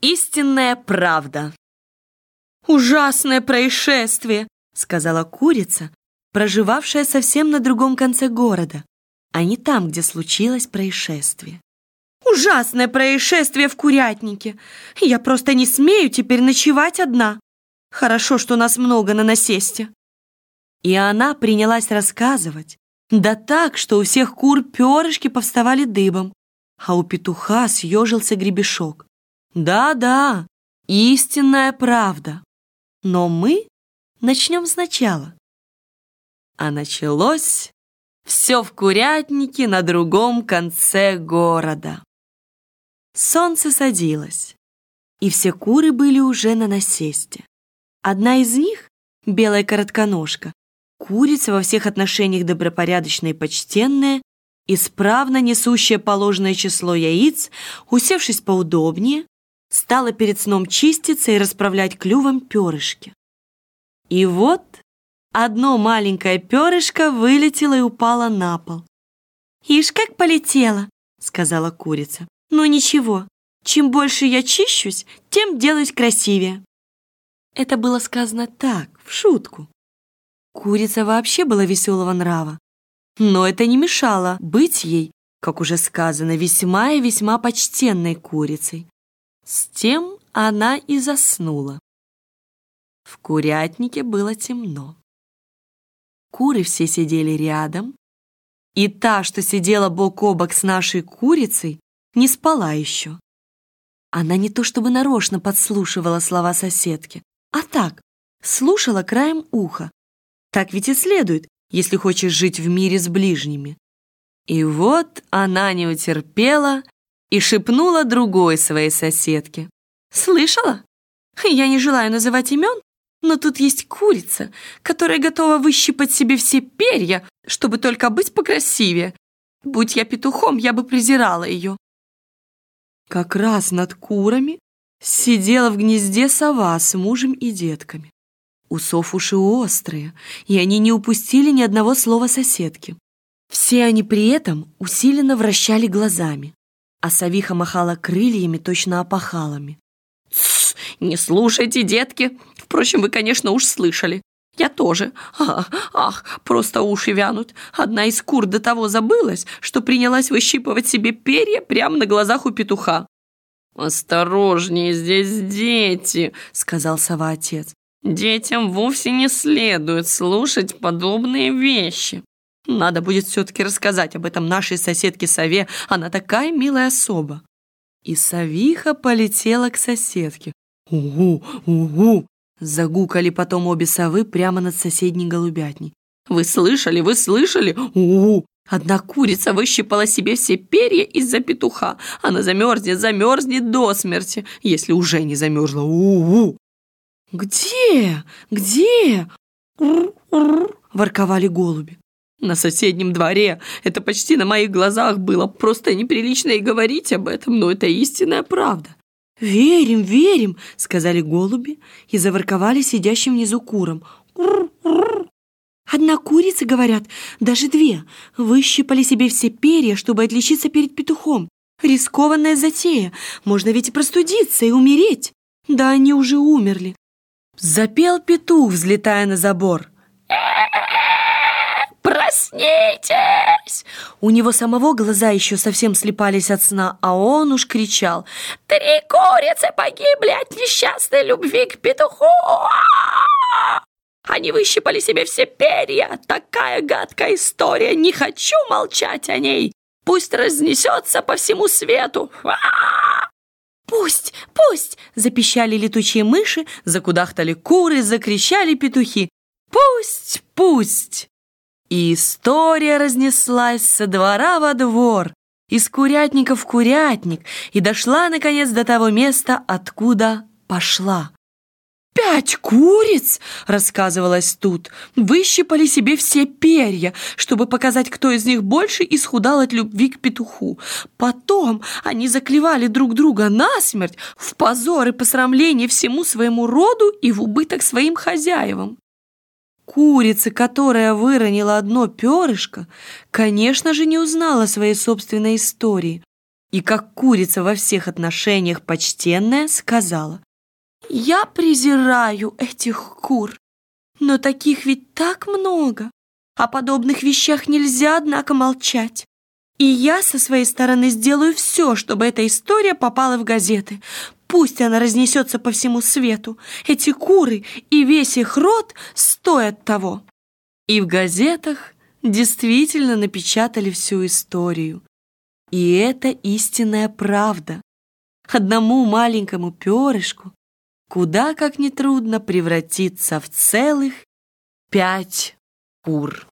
Истинная правда. «Ужасное происшествие», — сказала курица, проживавшая совсем на другом конце города, а не там, где случилось происшествие. «Ужасное происшествие в курятнике. Я просто не смею теперь ночевать одна. Хорошо, что нас много на насесте». И она принялась рассказывать, да так, что у всех кур перышки повставали дыбом, а у петуха съежился гребешок. Да-да, истинная правда. Но мы начнем сначала. А началось все в курятнике на другом конце города. Солнце садилось, и все куры были уже на насесте. Одна из них, белая коротконожка, курица во всех отношениях добропорядочная и почтенная, исправно несущая положенное число яиц, усевшись поудобнее, стала перед сном чиститься и расправлять клювом перышки. И вот одно маленькое перышко вылетело и упало на пол. «Ишь, как полетело!» — сказала курица. «Ну ничего, чем больше я чищусь, тем делаюсь красивее». Это было сказано так, в шутку. Курица вообще была веселого нрава, но это не мешало быть ей, как уже сказано, весьма и весьма почтенной курицей. С тем она и заснула. В курятнике было темно. Куры все сидели рядом, и та, что сидела бок о бок с нашей курицей, не спала еще. Она не то чтобы нарочно подслушивала слова соседки, а так, слушала краем уха. Так ведь и следует, если хочешь жить в мире с ближними. И вот она не утерпела и шепнула другой своей соседке. «Слышала? Я не желаю называть имен, но тут есть курица, которая готова выщипать себе все перья, чтобы только быть покрасивее. Будь я петухом, я бы презирала ее». Как раз над курами сидела в гнезде сова с мужем и детками. У сов уши острые, и они не упустили ни одного слова соседки. Все они при этом усиленно вращали глазами, а совиха махала крыльями, точно опахалами. «Тссс, не слушайте, детки! Впрочем, вы, конечно, уж слышали. Я тоже. Ах, просто уши вянут. Одна из кур до того забылась, что принялась выщипывать себе перья прямо на глазах у петуха». «Осторожнее, здесь дети», — сказал сова-отец. «Детям вовсе не следует слушать подобные вещи. Надо будет все-таки рассказать об этом нашей соседке-сове. Она такая милая особа». И совиха полетела к соседке. «Угу, угу!» Загукали потом обе совы прямо над соседней голубятней. «Вы слышали, вы слышали? Угу!» Одна курица выщипала себе все перья из-за петуха. Она замерзнет до смерти, если уже не замерзла. Угу! «Где? Где?» ворковали голуби. «На соседнем дворе. Это почти на моих глазах было. Просто неприлично и говорить об этом, но это истинная правда». «Верим, верим», — сказали голуби и заворковали сидящим внизу курам. «Одна курица, говорят, даже две, выщипали себе все перья, чтобы отличиться перед петухом. Рискованная затея. Можно ведь и простудиться, и умереть. Да они уже умерли». Запел петух, взлетая на забор. «Проснитесь!» У него самого глаза еще совсем слепались от сна, а он уж кричал: «3 курицы погибли от несчастной любви к петуху! Они выщипали себе все перья! Такая гадкая история! Не хочу молчать о ней! Пусть разнесется по всему свету!» «Пусть, пусть!» — запищали летучие мыши, закудахтали куры, закричали петухи. «Пусть, пусть!» И история разнеслась со двора во двор, из курятника в курятник, и дошла, наконец, до того места, откуда пошла. 5 куриц, рассказывалось тут, выщипали себе все перья, чтобы показать, кто из них больше исхудал от любви к петуху. Потом они заклевали друг друга насмерть, в позор и посрамление всему своему роду и в убыток своим хозяевам. Курица, которая выронила одно перышко, конечно же, не узнала своей собственной истории. и, как курица во всех отношениях почтенная, сказала: «Я презираю этих кур, но таких ведь так много. О подобных вещах нельзя, однако, молчать. И я со своей стороны сделаю все, чтобы эта история попала в газеты. Пусть она разнесется по всему свету. Эти куры и весь их род стоят того». И в газетах действительно напечатали всю историю. И это истинная правда. Одному маленькому перышку куда как нетрудно превратиться в целых 5 кур.